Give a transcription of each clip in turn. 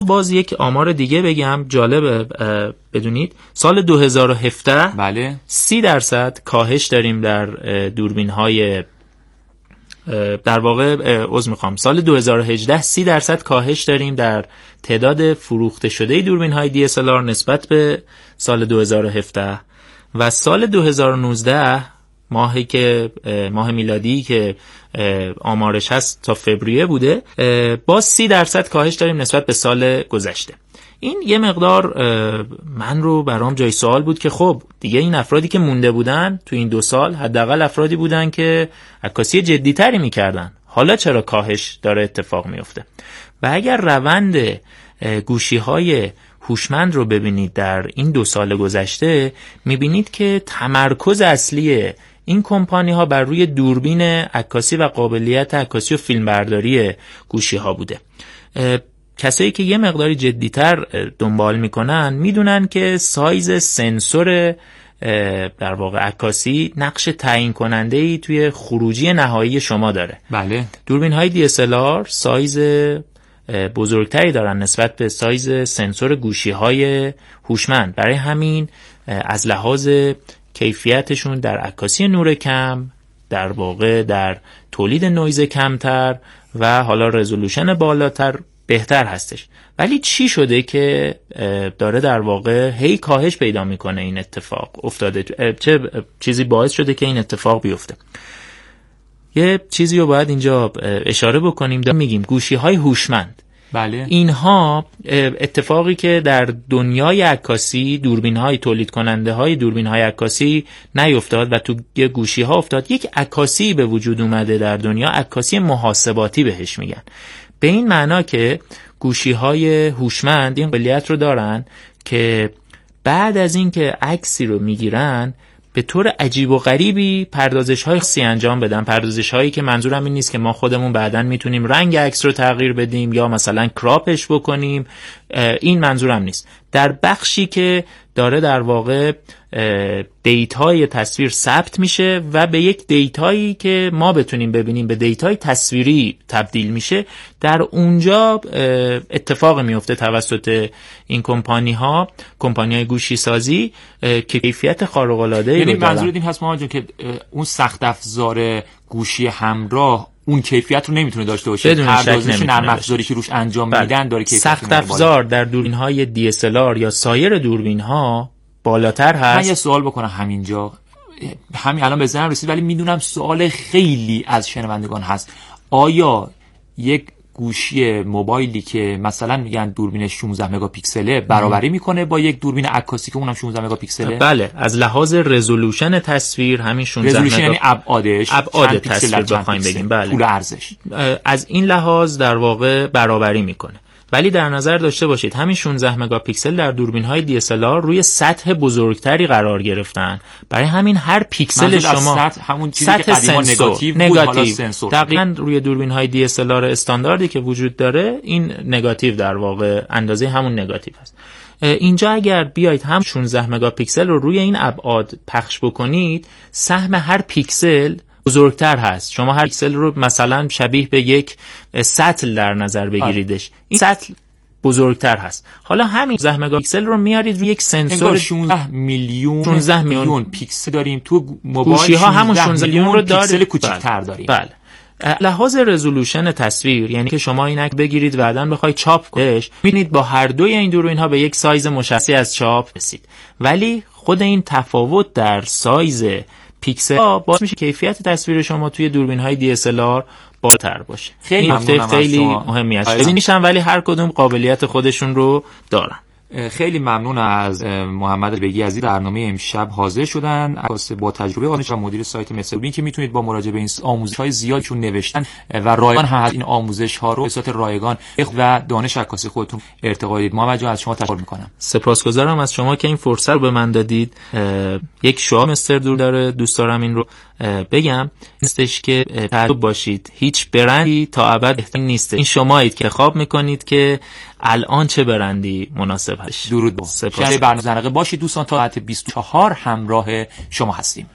باز یک آمار دیگه بگم جالبه بدونید، سال 2017 بله 30% کاهش داریم در دوربین‌های، در واقع سال 2018 30% کاهش داریم در تعداد فروخته شده دوربین‌های DSLR نسبت به سال 2017 و سال 2019 ماه میلادی که آمارش هست تا فوریه بوده، باز 30% کاهش داریم نسبت به سال گذشته. این یه مقدار برام جای سوال بود که خب دیگه این افرادی که مونده بودن تو این 2 سال حداقل افرادی بودن که عکاسی جدی‌تری می‌کردن، حالا چرا کاهش داره اتفاق میفته؟ و اگر روند گوشی‌های هوشمند رو ببینید در این 2 سال گذشته، می‌بینید که تمرکز اصلی این کمپانی ها بر روی دوربین عکاسی و قابلیت عکاسی و فیلمبرداری گوشی ها بوده. کسایی که یه مقداری جدی‌تر دنبال میکنن میدونن که سایز سنسور در واقع عکاسی نقش تعیین کننده‌ای توی خروجی نهایی شما داره. بله. دوربین های DSLR سایز بزرگتری دارن نسبت به سایز سنسور گوشی های هوشمند، برای همین از لحاظ کیفیتشون در عکاسی نور کم، در واقع در تولید نویز کمتر و حالا رزولوشن بالاتر بهتر هستش. ولی چی شده که داره در واقع هی کاهش پیدا میکنه؟ این اتفاق افتاده، چه چیزی باعث شده که این اتفاق بیفته؟ یه چیزی رو باید اینجا اشاره بکنیم، میگیم گوشی های هوشمند. بله. اینها اتفاقی که در دنیای عکاسی دوربین های تولید کننده های دوربین های عکاسی نیفتاد و تو گوشی ها افتاد، یک عکاسی به وجود اومده در دنیا، عکاسی محاسباتی بهش میگن. به این معنا که گوشی های هوشمند این قابلیت رو دارن که بعد از اینکه عکسی رو میگیرن به طور عجیب و غریبی پردازش‌های خاصی انجام بدن، پردازش‌هایی که منظورم این نیست که ما خودمون بعداً میتونیم رنگ عکس رو تغییر بدیم یا مثلا کراپش بکنیم، این منظورم نیست. در بخشی که داره در واقع دیتای تصویر ثبت میشه و به یک دیتایی که ما بتونیم ببینیم به دیتای تصویری تبدیل میشه، در اونجا اتفاق میفته توسط این کمپانی‌های گوشی سازی که کیفیت خارق العاده. یعنی منظور این هست محمد جون که اون سخت افزار گوشی همراه اون کیفیت رو نمیتونه داشته باشه، پردازش نرم افزاری که روش انجام میدن داره کیفیت سخت افزار در دوربین‌های DSLR یا سایر دوربین‌ها بالاتر هست. من یه سوال بکنم همین الان به ذهنم رسید ولی میدونم سوال خیلی از شنوندگان هست. آیا یک گوشی موبایلی که مثلا میگن دوربین 16 مگاپیکسله برابری میکنه با یک دوربین عکاسی که اونم 16 مگاپیکسله؟ بله، از لحاظ رزولوشن تصویر همین 16 رزولوشن یعنی ابعاد تصویر بخوایم بگیم، بله، طول ارزش از این لحاظ در واقع برابری میکنه. ولی در نظر داشته باشید همین 16 مگاپیکسل در دوربین‌های DSLR روی سطح بزرگتری قرار گرفتن، برای همین هر پیکسل شما همون چیزی که قدیما نگاتیو دقیقاً روی دوربین‌های DSLR استانداردی که وجود داره این نگاتیو در واقع اندازه همون نگاتیو هست. اینجا اگر بیایید هم 16 مگاپیکسل رو روی این ابعاد پخش بکنید، سهم هر پیکسل بزرگتر هست. شما هر پیکسل رو مثلا شبیه به یک سطل در نظر بگیریدش، این سطل بزرگتر هست. حالا همین 16 مگاپیکسل رو میارید روی یک سنسور 16 میلیون پیکسل داریم تو موبایل، گوشی ها همون 16 میلیون رو داره، پیکسل کوچیک‌تر داریم. بله. لحاظ رزولوشن تصویر، یعنی که شما این عکس بگیرید بعداً بخواید چاپ کنیدش، ببینید با هر دوی این دوربین ها به یک سایز مشخصی از چاپ رسید، ولی خود این تفاوت در سایز پیکسل باعث میشه کیفیت تصویر شما توی دوربین‌های DSLR بالاتر باشه. خیلی مهمی است. ببینیشن ولی هر کدوم قابلیت خودشون رو دارن. خیلی ممنون از محمد بگی عزیز. برنامه امشب حاضر شدن با تجربه قانش و مدیر سایت مصربین که میتونید با مراجعه به این آموزش‌های زیادشون نوشتن و رایگان هم این آموزش‌ها رو به صورت رایگان و دانش عکاسی خودتون ارتقا بدید. محمد جان از شما تشکر می‌کنم. سپاسگزارم از شما که این فرصت رو به من دادید. یک شعار مستر دور داره، دوست دارم این رو بگم، نیستش که تعجب باشید، هیچ برندی تا ابد بهتر نیست. این شمایید که انتخاب میکنید که الان چه برندی مناسب هست. درود با شما. برنامه زنقه باشید دوستان، تا ساعت 24 همراه شما هستیم.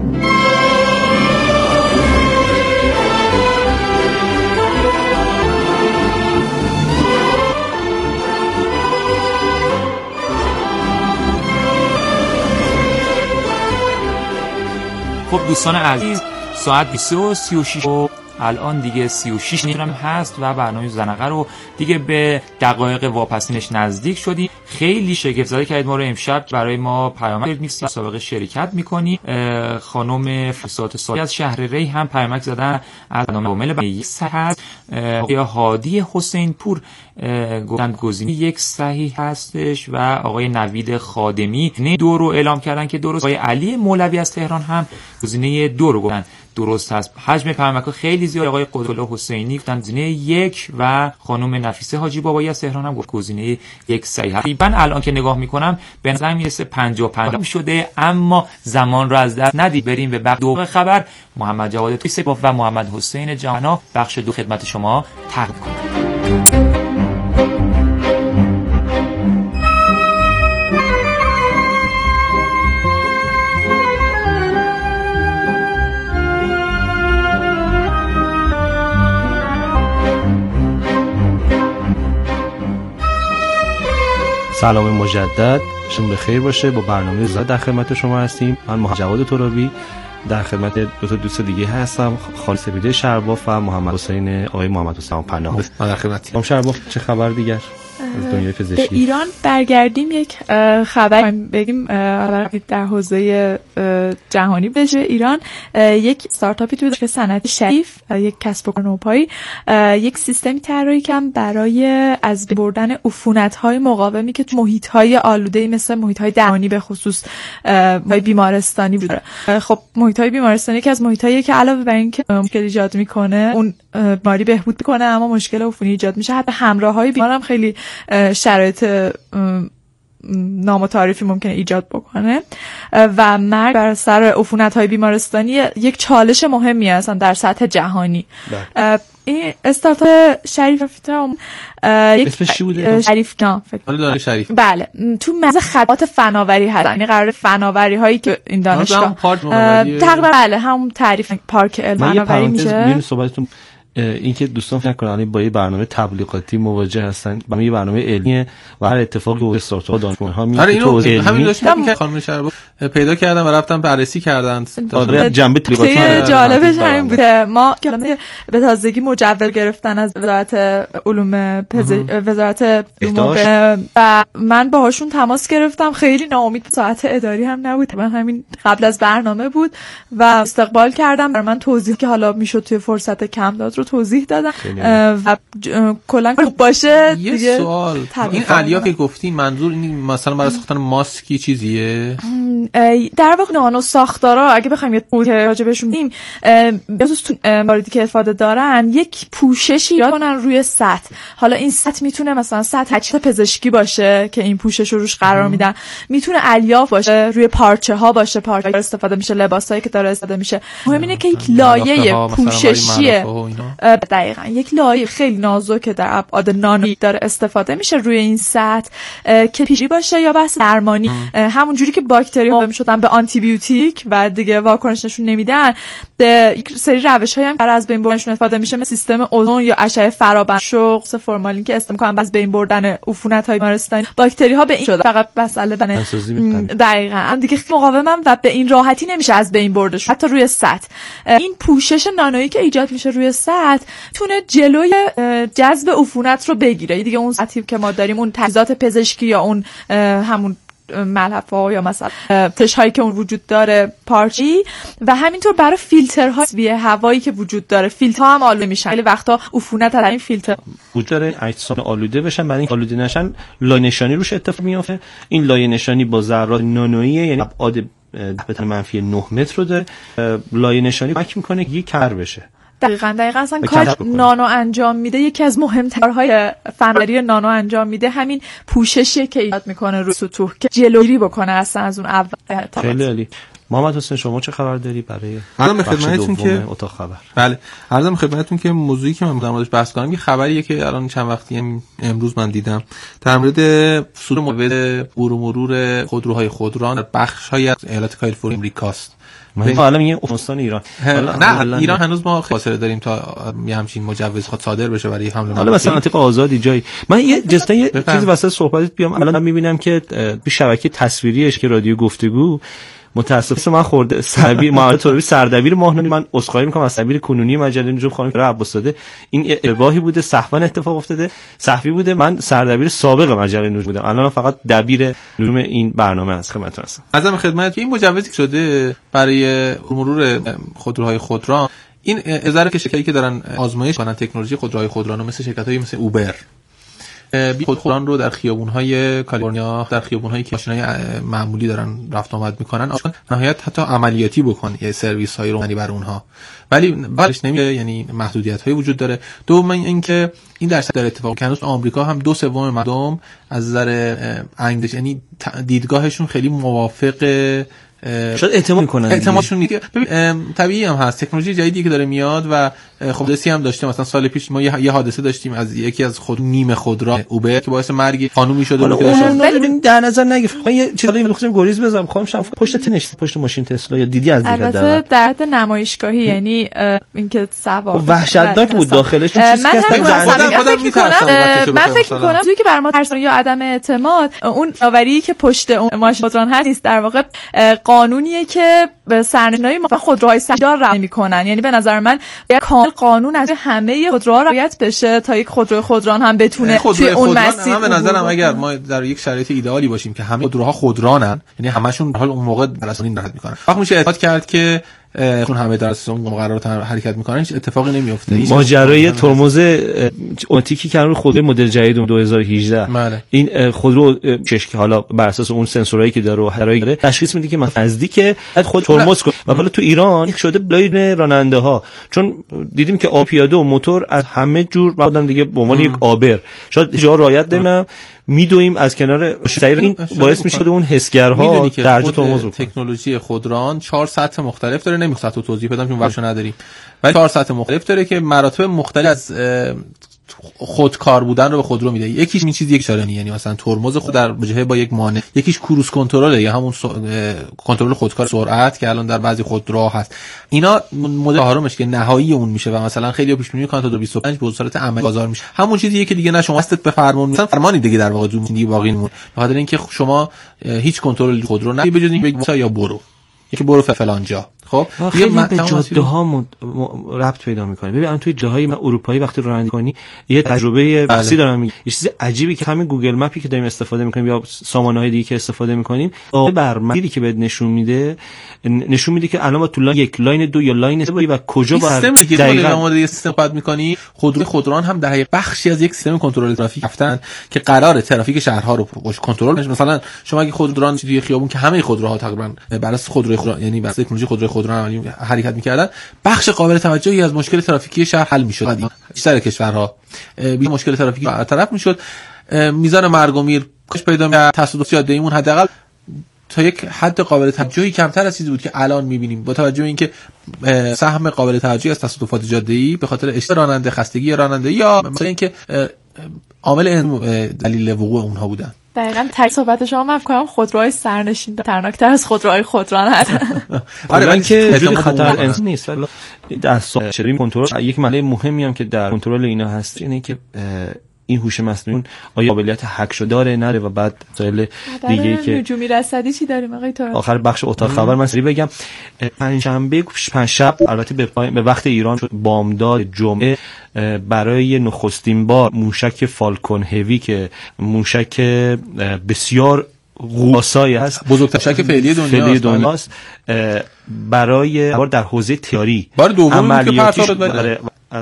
خب دوستان عزیز، ساعت 22:36 و الان دیگه 36 هم هست و برنامه زنقه رو دیگه به دقایق واپسینش نزدیک شدیم. خیلی شگفت زده کردید ما رو امشب. برای ما پیامک می‌فرستید، سابقه شرکت می‌کنی. خانم فسات سالی از شهر ری هم پیامک زدن از برنامه کامل به هست. آقای هادی حسین پور گفتند گزینه 1 صحیح هستش و آقای نوید خادمی نه 2 رو اعلام کردن که درست. آقای علی مولوی از تهران هم گزینه 2 رو گفتن درست هست. حجم پیامک‌ها خیلی زیاد. آقای قدرت‌الله حسینی گفتن گزینه 1 و خانم نفیسه حاجی بابایی از تهران هم گفت گزینه 1 صحیح. تقریبا الان که نگاه می‌کنم به نظر میرسه 50-50 شده، اما زمان رو از دست ندید. بریم به بخش دو خبر. محمد جواد تویسه و محمد حسین جهانا بخش 2 خدمت شما تقدیم کنند. سلام مجدد، شما بخیر باشه. با برنامه زاد در خدمت شما هستیم. من محمد جواد ترابی در خدمت دو تا دوست دیگه هستم، خالد سپیده شرباف و محمد حسین آقای محمد حسین پناه. من در خدمتم. شرباف، چه خبر دیگر از دنیای پزشکی؟ به ایران برگردیم. یک خبر بگیم در حوزه جهانی بشه. ایران یک استارتاپی توی دانشگاه صنعتی شریف، یک کسب و کار نوپایی، یک سیستمی طراحی کردن برای از بین بردن عفونت‌های مقاومی که تو محیط‌های آلوده مثل محیط‌های دهانی به خصوص بیمارستانی بوده. خب محیط‌های بیمارستانی که از محیط‌هایی که علاوه بر اینکه مشکل ایجاد می‌کنه، اون بیماری بهبود می‌کنه، اما مشکل عفونی ایجاد میشه. حتی همراه‌های بیمار هم خیلی شرایط نامتعارفی ممکنه ایجاد بکنه و مرگ بر سر عفونت‌های بیمارستانی یک چالش مهمی هستن در سطح جهانی. این استارتاپ شریف اسمش چی بوده؟ شریف نه فکر شریف. بله، تو مزه خدمات فناوری هستن. یعنی قرار فناوری هایی که این دانشگاه تقریبا بله همون تعریف پارک علم فناوری میشه. صحبتتون این که دوستان فکر کنن با یه برنامه تبلیغاتی مواجه هستن، با یه برنامه علمیه و هر اتفاقی که استارتاپ دانشگاه‌ها میفته تو همین داشتم که خانم شرباف پیدا کردم و رفتم بررسی کردن. جنبه تبلیغاتی جالبش همین بوده. ما که به تازگی مجوز گرفتن از وزارت علوم وزارت و من باهاشون تماس گرفتم. خیلی ناامید، ساعت اداری هم نبود، من همین قبل از برنامه بود و استقبال کردم. برای من توضیح که حالا میشد توی فرصت کم داد رو توضیح دادم و کلا باشه. یه سوال، این الیا که گفتی منظور این مثلا برای ساختن ماسکی چیزیه؟ در واقع نانو ساختارا اگه بخوایم یه توضیح راجع بهشون بدیم، بخصوص تو مواردی که استفاده دارن، یک پوششی ایجاد کنن روی سطح. حالا این سطح میتونه مثلا سطح تجهیزات پزشکی باشه که این پوشش رو روش قرار میدن، میتونه الیاف باشه، روی پارچه ها باشه، پارچه ها استفاده میشه، لباسایی که داره استفاده میشه. مهم اینه که یک لایه پوششی دقیقاً یک لایه خیلی نازک در ابعاد نانویی داره استفاده میشه روی این سطح که پیشی باشه یا بحث درمانی. همون جوری که باکتری مقاوم شدن به آنتی بیوتیک و دیگه واکنش نشون نمیدن، یک سری روش‌هایی هم برای از بین بردنشون استفاده میشه، مثل سیستم اوزون یا اشعه فرابنفش، فورمالین که استفاده می‌کنن از بین بردن عفونت‌های بیمارستانی. باکتری‌ها به این شده فقط مسئله دقیقاً دیگه مقاومن و به این راحتی نمیشه از بین بردش حتی روی سطح. این پوشش نانویی که ایجاد میشه روی سطح تونه جلوی جذب عفونت رو بگیره. دیگه اون سطحی که ما داریم، اون تجهیزات پزشکی یا اون همون ملحفه‌ها یا مثلا تش‌هایی که اون وجود داره پارچی، و همینطور برای فیلترهای هوایی که وجود داره، فیلترها هم آلوده میشن. خیلی وقتا عفونت از این فیلتر وجود داره، اجسام آلوده بشن، برای اینکه آلوده نشن لایه نشانی روش اتفاق میفته. این لایه نشانی با ذرات نانویی، یعنی ابعاد -9 متر رو داره. لایه نشانی کمک میکنه که کر بشه. دقیقاً اصلا کار نانو انجام میده. یکی از مهم‌ترهای فناوری نانو انجام میده همین پوششی که ایجاد میکنه روی سطوح که جلوگیری بکنه اصلا از اون اول. خیلی عالی. محمد حسین شما چه خبر داری برای عرضم خدمتتون که اتاق خبر؟ بله، عرضم خدمتتون که موضوعی که من در موردش بحث کنم یه خبریه که الان چند وقتی امروز من دیدم در مورد صدور مواد مرور خودروهای خودران در بخش‌های از ایالات کالیفرنیا امریکاست. حالا میگه افغانستان ایران. نه ایران هنوز ما فاصله داریم تا یه همچین مجوز خود صادر بشه برای حمل. حالا مثلا مناطق آزادی جایی. من یه چیزی واسه صحبتت بیام. الان میبینم که تو شبکه تصویریش که رادیو گفتگو متاسفم من خورده سربیر معاون تروری سردبیر ماهنانی، من عذرخواهی میکنم از سربیر کنونی مجله نجوم خانم عباس‌زاده، این ارباحی بوده سهوا اتفاق افتاده صحفی بوده، من سردبیر سابق مجله نجوم بودم، الان فقط دبیر نجوم این برنامه هست. خدمتتون هستم. عرضم خدمت این مجوزی شده برای مرور خودروهای خودران، این ازاره که شرکتی که دارن آزمایش کنن تکنولوژی خودروهای خودران مثل شرکت‌های مثل اوبر خودران رو در خیابون‌های کالیفرنیا، در خیابون‌هایی که ماشین‌های معمولی دارن رفت آمد می‌کنن اصلا نهایت حتی عملیاتی بکنه، یه سرویس‌های روانی بر اونها، ولی بعدش نمیشه، یعنی محدودیت‌هایی وجود داره. دوم اینکه این درصد در اتفاق که هنوز آمریکا هم 2/3 مردم از نظر انگلیس یعنی دیدگاهشون خیلی موافق شاید اعتماد میکنن، اعتمادشون نیست. طبیعی هم هست، تکنولوژی جدیدی که داره میاد و خب دستی هم داشته. مثلا سال پیش ما یه حادثه داشتیم از یکی از نیمه خودرو اوبر که باعث مرگ خانومی شده بود. ولی در نظر نگرفت. من یه چیزی می‌خواستم گریز بزنم، خواهم شم پشت تنش پشت ماشین تسلا یا دیدی از دیگه البته در حد نمایشگاهی، یعنی اینکه سوار وحشتناک بود داخلش. من فکر می‌کنم چیزی که بر ما ترسونه یا عدم اعتماد، اون داوری که پشت اون ماشین خودران هست در واقع قانونیه که سرنشینای خودروهای سه‌دار رعایت می‌کنن. یعنی به نظر من یک کامل قانون از همه خودروها رعایت بشه تا یک خودروی خودران هم بتونه توی اون مسیر. من به نظرم اگر ما در یک شرایط ایدئالی باشیم که همه خودروها خودرانن، یعنی همشون حال اون موقع براسونین راحت می‌کنن، وقتی میشه اعتماد کرد که چون همه در اساس اون مقررات حرکت میکنن هیچ اتفاقی نمیفته. ماجرای ترمز اتوماتیکی که روی خودروی مدل جدید 2018 بله. این خودرو که حالا بر اساس اون سنسورایی که داره و هرایی داره تشخیص میده که من نزدیک خود ترمز کنه و حالا تو ایران شده بلاین راننده ها، چون دیدیم که پیاده و موتور از همه جور بعدن دیگه به عنوان یک آبر شاید جا رعایت نمی‌کنه، میدویم از کنار سیر، این باعث میشه اون حسگرها درجه ترمز رو. تکنولوژی خودران 4 سطح مختلف داره، نمیخوام تو توضیح بدم چون وقتشو نداریم، ولی 4 سطح مختلف داره که مراتب مختلف از خودکار بودن رو به خودرو میده. یکیش این چیزی یک شارنی، یعنی مثلا ترمز خود در جهه با یک مانع، یکیش کروز کنترل یا همون کنترل خودکار سرعت که الان در بعضی خودروها هست. اینا مدل آرامش که نهایی اون میشه و مثلا خیلی پیش بینی میکنن تا 2025 به صورت عملی بازار میشه. همون چیزیه که دیگه نه شما هستت به فرمان، مثلا فرمانی دیگه در واقع دیگه باقی میمونه، به خاطر اینکه شما هیچ کنترل خودرو نه به جز اینکه بگید یا برو یکی برو فلان جا. خب خیلی به جاده ها ربط پیدا میکنه. ببین الان توی جاهای اروپایی وقتی رانندگی کنی یه تجربه بحثی دارم میگم، یه چیز عجیبی که همین گوگل مپی که داریم استفاده میکنیم یا سامانه‌های دیگه که استفاده میکنیم بر مسیری که بهت نشون میده که الان با تو لاین 2 یا لاین 3 و کجا با دقیقاً یه سیستم قد میکنی. خودران هم در حقیقت بخشی از یک سیستم کنترل ترافیک هستن که قراره ترافیک شهرها رو کنترل کنه. مثلا شما اگه خودران توی خیابون که همه خودروها تقریبا بر اساس خودروی خودران، یعنی بر اساس تکنولوژی خودروی خودران حرکت میکردن، بخش قابل توجهی از مشکل ترافیکی شهر حل میشد. بیشتر کشورها بی مشکل ترافیکی برطرف میشد، میزان مرگ و میر کاش پیدا می‌کرد، تصادف جاده‌ایمون حداقل تا یک حد قابل توجهی کمتر از چیزی بود که الان می‌بینیم، با توجه به اینکه سهم قابل توجهی از تصادفات جاده‌ای به خاطر اشتباه راننده، خستگی راننده یا مثلا اینکه عامل دلیل وقوع اونها بودن. دقیقاً صحبت شما من فکر کنم خودروهای سرنشین خطرناک‌تر از خودروهای خودران هستن. آره ولی که جوری خطر انسان نیست، ولی در چریم کنترل یک مسئله مهمی هم که در کنترل اینا هست اینه که این هوش مصنوعی آیا قابلیت هک شده داره نره و بعد مسائل دیگه که نجومی رصدی چی داریم آقای توران؟ آخر بخش اتاق خبر من سری بگم پنجشنبه البته به وقت ایران شد بامداد جمعه برای نخستین بار موشک فالکون هوی که موشک بسیار قواسایی هست، بزرگترین موشک فعلی دنیاست، برای در حوزه تئوری بار دوم که پرتاب برای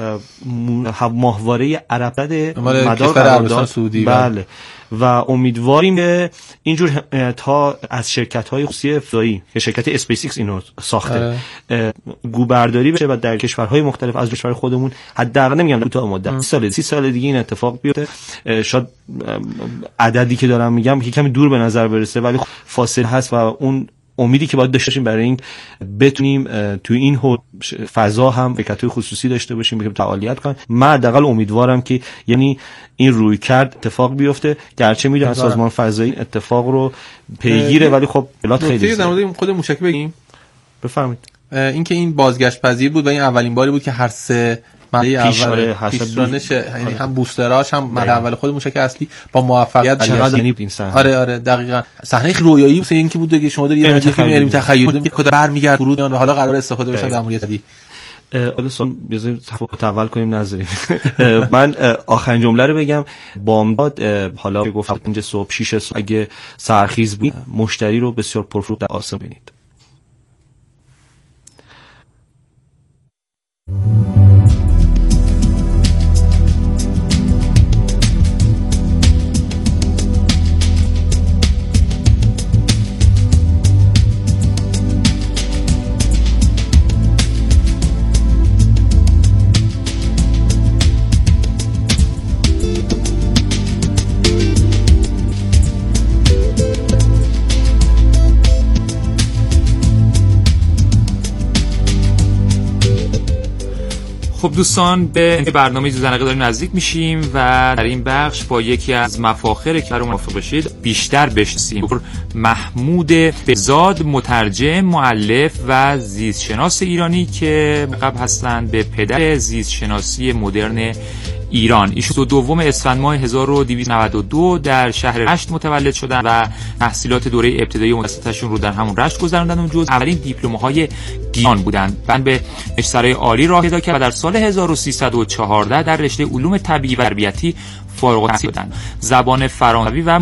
ماهواره عرب‌زد مدار عربستان سعودی. بله و امیدواریم که اینجور تا از شرکت‌های خصوصی فضایی که شرکت اسپیس ایکس اینو ساخته گوبرداری بشه و در کشورهای مختلف از کشور خودمون حداقل نمیگم کوتاه مدت 30 سال دیگه این اتفاق بیفته. شاید عددی که دارم میگم که کمی دور به نظر برسه ولی فاصله هست و اون امیدی که باید داشته باشیم برای این بتونیم تو این فضا هم شرکت‌های خصوصی داشته باشیم که فعالیت کنن. من حداقل امیدوارم که یعنی این روی کرد اتفاق بیفته، گرچه میدونم سازمان فضایی اتفاق رو پیگیره ولی خب بلات خیلی در مورد خود موشک بگیم. بفرمایید. اینکه این بازگشت پذیر بود و این اولین باری بود که هر سه مرحله اول پیشرانش، یعنی هم بوستراش هم مرحله اول خود موشک اصلی با موفقیت چقدر یعنی این صحنه. آره دقیقاً صحنه رویایی بود. این که بود که شما دارید یه فیلم علمی تخیلی که خود برمیگرد فرود و حالا قرار استفاده بشه در مورد حالا بذارید تول کنیم نذاریم. من آخرین جمله رو بگم. بامداد حالا گفتم 5 صبح 6 صبح اگه سرخیز بود مشتری رو بسیار پرفروغ در آسمون ببینید. خب دوستان، به برنامه زوزنقه داریم نزدیک میشیم و در این بخش با یکی از مفاخر که رو موافق بشید بیشتر بشناسیم. محمود بهزاد، مترجم، مؤلف و زیستشناس ایرانی که لقب هستند به پدر زیستشناسی مدرن ایران. ایشون 2 اسفند ماه 1292 در شهر رشت متولد شدن و تحصیلات دوره ابتدایی و متوسطه‌شون رو در همون رشت گذروندن و جز اولین دیپلم‌های گیان بودند. بعد به مجسترهای عالی راه پیدا کرد و در سال 1314 در رشته علوم طبیعی و تربیتی فارغ التحصیل شدند. زبان فرانسوی و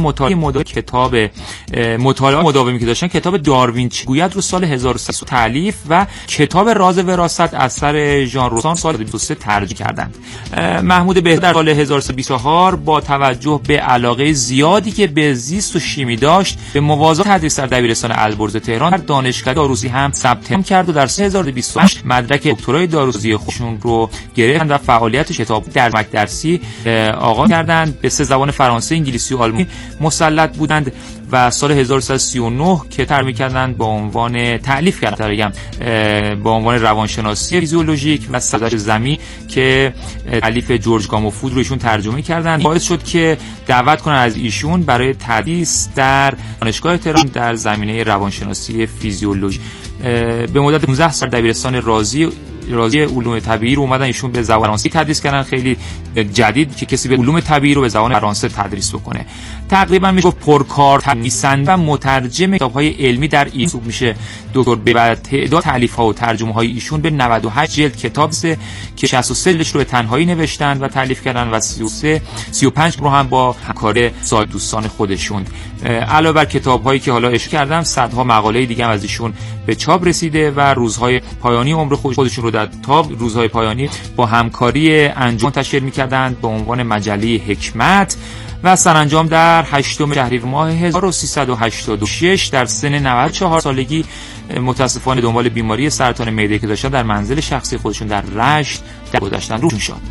مطالعه مداومی که داشتن کتاب داروین چی گوید رو سال 1300 تالیف و کتاب راز وراثت اثر ژان روسان سال 2023 ترجمه کردند. محمود بهزاد در سال 1324 با توجه به علاقه زیادی که به زیست و شیمی داشت به موازات تدریس در دبیرستان البرز تهران در دانشگاه داروسازی هم ثبت کرد و در سال 2028 مدرک دکترای داروسازی خودشون رو گرفتند و فعالیت کتاب در مکتب درسی آغاز کردند. به 3 زبان فرانسه، انگلیسی و آلمانی مسلط بودند و سال 1339 که ترجمه کردند با عنوان تألیف کردند با عنوان روانشناسی فیزیولوژیک و صداش زمین که تألیف جورج گاموفود رو ایشون ترجمه کردند. باعث شد که دعوت کنن از ایشون برای تدریس در دانشگاه تهران در زمینه روانشناسی فیزیولوژی. به مدت 15 سال دبیرستان رازی علوم طبیعی رو اومدن ایشون به زبان فرانسه تدریس کردن. خیلی جدید که کسی به علوم طبیعی رو به زبان فرانسه تدریس بکنه. تقریبا میگه پرکار نویسنده و مترجم کتاب‌های علمی در این حساب میشه. دکتر به تعداد تألیف‌ها و ترجمه‌های ایشون به 98 جلد کتاب که 63 جلدش رو به تنهایی نوشتن و تألیف کردن و 35 رو هم با همکاری سایر دوستان خودشون. علاوه بر کتاب‌هایی که حالا اشاره کردم، صدها مقاله دیگه هم از ایشون به چاپ رسیده و روزهای پایانی عمر خودشون رو در روزهای پایانی با همکاری انجمن منتشر می‌کردند به عنوان مجله حکمت و سرانجام در 8 شهریور ماه 1386 در سن 94 سالگی متاسفانه دنبال بیماری سرطان معده که داشتن در منزل شخصی خودشون در رشت درگذشتن روشون شد.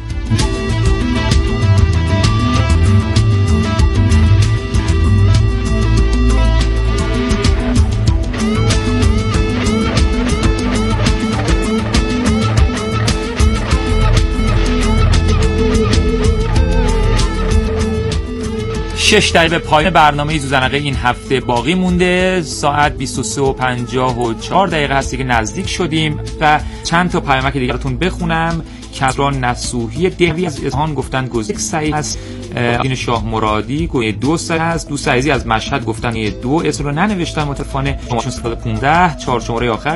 شش دقیقه پایان برنامه زوزنقه این هفته باقی مونده. ساعت 23:54 هستی که نزدیک شدیم و چند تا پیامک دیگه براتون بخونم. کسران نصوحی دهوی از اصفهان گفتن گزینه صحیح است. این شاه مرادی گوی 2 صحیح است. دوست عزیزی از مشهد گفتن 2 اسم رو ننوشتن متاسفانه. شمارهشون 315 4 شماره آخر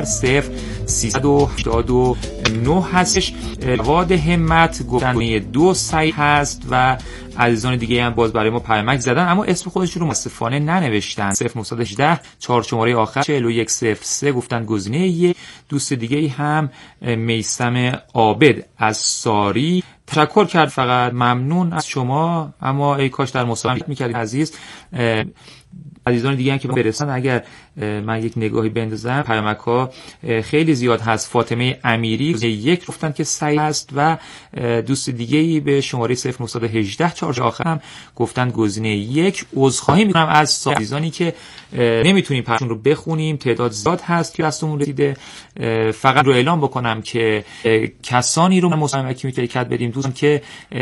0389 هستش. واد همت گفتن 2 صحیح هست و عزیزان دیگه هم باز برای ما پیامک زدن اما اسم خودشون رو متاسفانه ننوشتن. 0918 4 شماره آخر 4103 گفتن گزینه 1. دوست دیگه هم میثم عابد از ساری تشکر کرد، فقط ممنون از شما، اما ای کاش در مسابقه می‌کردید عزیز. عزیزان دیگه هم که برسن اگر من یک نگاهی بندازم، پیامک‌ها خیلی زیاد هست. فاطمه امیری یک گفتن که صحیح است و دوست دیگه‌ای به شماره 0918 چارج آخر هم گفتن گزینه 1. عذرخواهی می‌کنم از عزیزانی که نمیتونیم پخشون رو بخونیم، تعداد زیاد هست که دستمون رسیده. فقط رو اعلام بکنم که کسانی رو مسابقه شرکت بدیم دوستان که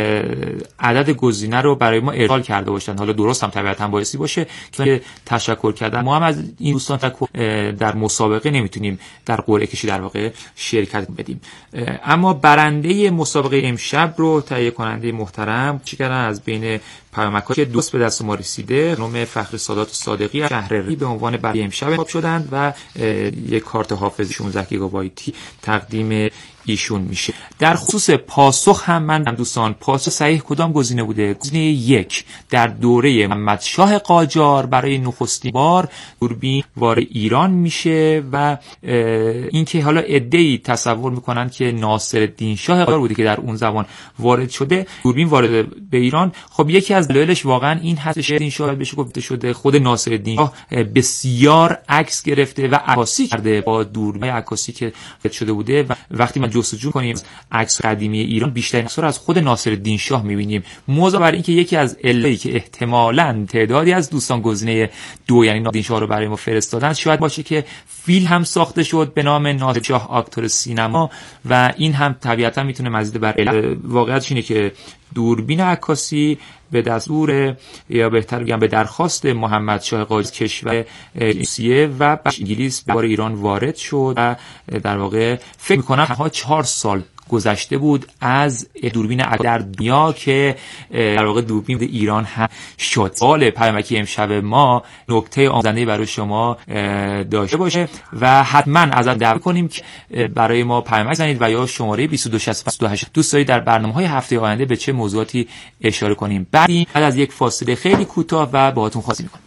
عدد گزینه رو برای ما ارسال کرده باشن، حالا درست هم طبیعتاً بایستی باشه که تشکر کردن. ما هم از این دوستان در مسابقه نمیتونیم در قرعه کشی در واقع شرکت بدیم. اما برنده مسابقه امشب رو تهیه کننده محترم چی کردن از بین پیامک‌ها که دوست به دست ما رسیده، خانم فخر سادات صادقی شهرری به عنوان برنده امشب انتخاب شدند و یک کارت حافظی 16 گیگابایتی تقدیم ایشون میشه. در خصوص پاسخ هم من دوستان، پاسخ صحیح کدام گزینه بوده؟ گزینه 1 در دوره محمد شاه قاجار برای نخستین بار دوربین وارد ایران میشه و اینکه حالا عده‌ای تصور میکنن که ناصرالدین شاه قاجار بوده که در اون زمان وارد شده دوربین وارد به ایران. خب یکی از دلایلش واقعا این هستش که این شاه بهش گفته شده خود ناصرالدین شاه بسیار عکس گرفته و عکاسی کرده با دوربین عکاسی که شده بوده و وقتی من جستجو کنیم عکس قدیمی ایران بیشترین عکس رو از خود ناصرالدین شاه می‌بینیم. موضوع بر این که یکی از علتی که احتمالاً تعدادی از دوستان گزینه 2 یعنی ناصرالدین شاه رو برای ما فرستادن شاید باشه که فیلم هم ساخته شد به نام ناصرالدین شاه اکتور سینما و این هم طبیعتاً میتونه مزید بر علت. واقعیتش اینه که دوربین عکاسی به دستور یا بهتر بگم به درخواست محمد شاه قاجار کشور روسیه و انگلیس به ایران وارد شد و در واقع فکر می‌کنم تنها 4 سال گذشته بود از دوربین در دنیا که در واقع دوربین ایران هم شد. سوال پیامکی امشب ما نکته آموزنده برای شما داشته باشه و حتما ازت دعوت کنیم که برای ما پیامک زنید و یا شماره 2268 دوست دارید در برنامه‌های هفته آینده به چه موضوعاتی اشاره کنیم. بعد از یک فاصله خیلی کوتاه و باهاتون خواهیم می‌کنم.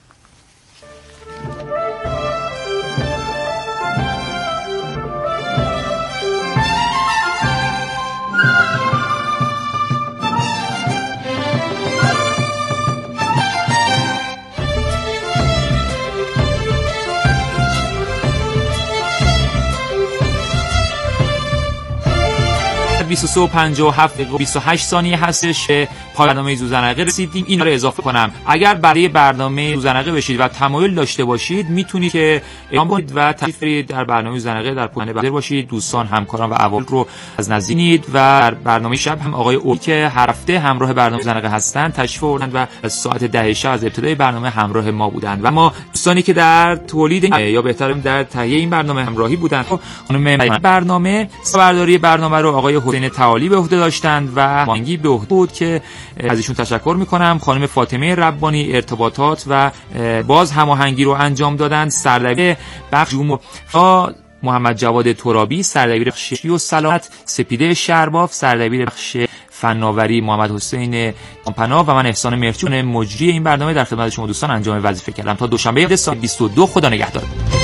23:57 دقیقه و 28 ثانیه هستش که برنامه زوزنقه رسیدیم. این رو اضافه کنم اگر برای برنامه زوزنقه بشید و تمایل داشته باشید میتونید که اعلام کنید و تشریف بیارید در برنامه زوزنقه در پوزش حاضر باشید. دوستان همکاران و اوایل رو از نزدیک دید و در برنامه شب هم آقای اولی که هر هفته همراه برنامه زوزنقه هستند تشریف آوردند و از ساعت 10 شب از ابتدای برنامه همراه ما بودند و ما دوستانی که در تولید یا بهتر در تهیه این برنامه همراهی بودند. خانم برنامه برداری برنامه رو آقای حسین تعالی به عهده داشتند و مانگی به عهده بود که از ایشون تشکر میکنم. خانم فاطمه ربانی ارتباطات و باز هماهنگی رو انجام دادند. سردبیر بخش محمد جواد ترابی سردبیر بخش و صلاحیت، سپیده شرباف سردبیر بخش فناوری، محمد حسین پناه و من احسان مرچون مجری این برنامه در خدمت شما دوستان انجام وظیفه کردم. تا دوشنبه ساعت 22 خدا نگهدار.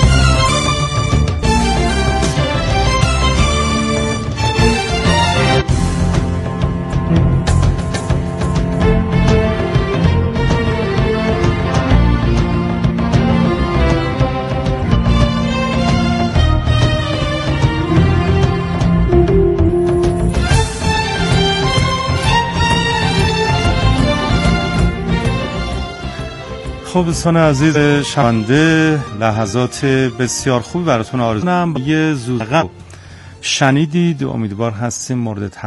خب دوستان عزیز شنونده، لحظات بسیار خوبی براتون آرزو می‌کنم. یه زوزنقه شنیدید، امیدوار هستیم مورد